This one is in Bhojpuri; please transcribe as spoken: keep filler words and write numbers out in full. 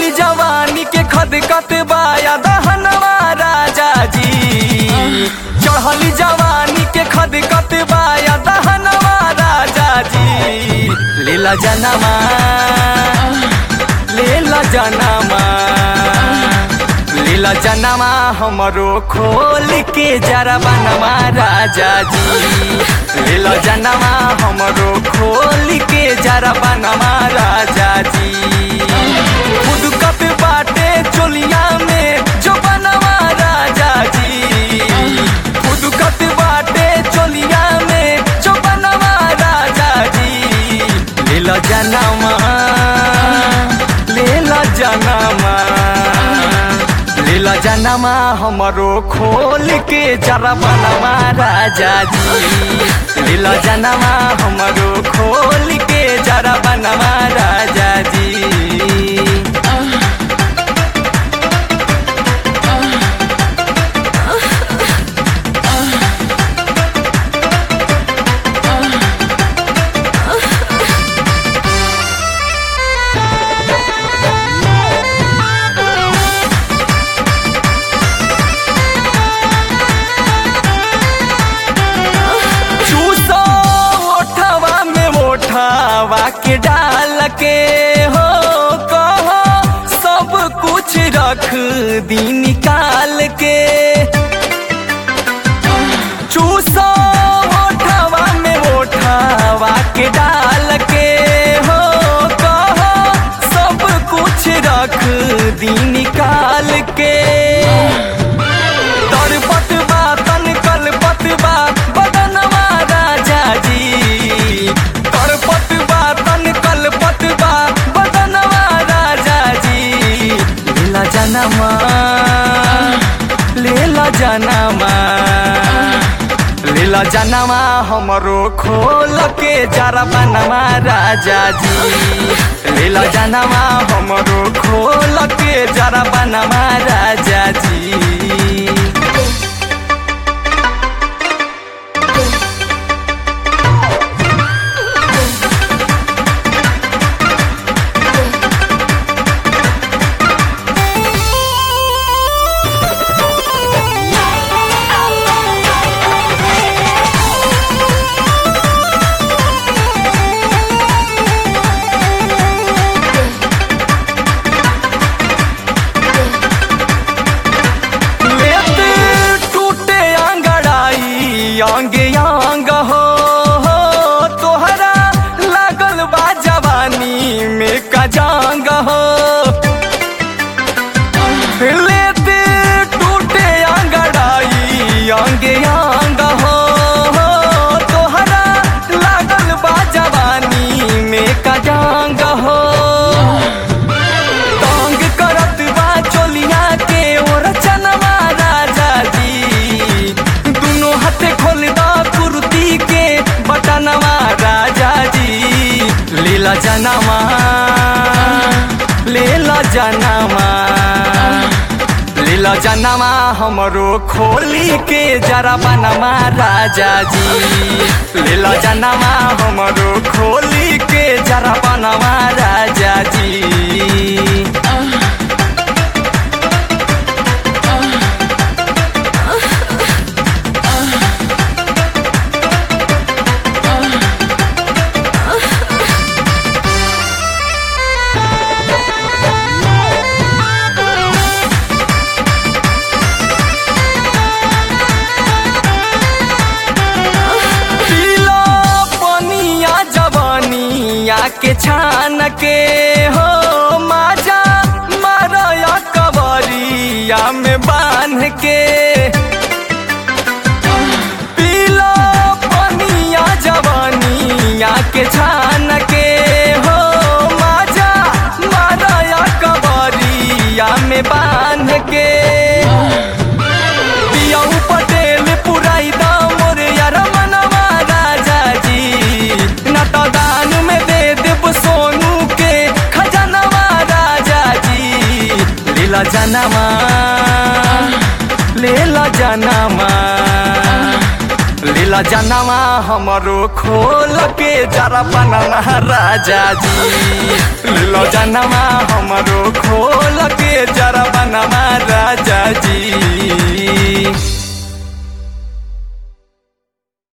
चढ़ली जवानी के खदकत बाया दहनवा राजा जी। चढ़ली जवानी के खदकत बाया दहनवा राजा जी। लेला जनमा लेला जनमा लेला जनमा हमरो खोल के जरा बनवा राजा जी। लेला जनमा हमरो खोल के जरा बनवा राजा जी। खुदकत बाटे चोलिया में जो बनवा राजा जी। खुदकत बाटे चोलिया में जो बनवा राजा जी। लेला जनमा लेला जनमा लेला जनमा हमरो खोल के जरा बनवा राजा जी। लेला जनमा हमरो खोल के जरा बनवा राजा जी। हवा के डाल के हो कहो सब कुछ रख दी निकाल के। चूसो ओठवा में ओठवा के डाल के हो कहो सब कुछ रख दी निकाल के। तरपत बा तन कलपत बा बदनवा राजा जी। तरपत बा तन कलपत बा बदनवा राजा जी। लेला जनमा लेला जनमा लेला जनमा हमरो खोल के जरा बनवा राजा जी। लेला जनमा हमरो खोल के जरा बनवा राजा जी। अंगे अंग हो, हो तोहरा लागल बा जवानी में कजांग हो। लेते टूटे अंगड़ाई अंगे अंग हो, हो तोहरा लागल बा जवानी में कजांग हो। तंग करत बा चोलिया के ओर चनवा राजा जी। दोनों हाथे खोल दा कुर्ती के बटनवा राजा जी। लेला जनमा लेला जनमा लेला जनमा हमरो खोली के जरा बनवा राजा जी। लेला जनमा हमरो खोली के जरा बनवा राजा जी। के छान के हो माजा मारया कवरिया में बांध के। पीला पनिया जवानिया के छान के हो माजा मारया कवरिया में बांध के। पियाऊ पटेल पुराई दा मोर यार मनवा राजा जी। नटदान में सोनू के खजनवा राजा जी। लेला जनमा लेला जनमा लेला जनमा हमरो खोल के जरा बनवा राजा जी। लेला जनमा हम हमरो खोल के जरा बनवा राजा जी।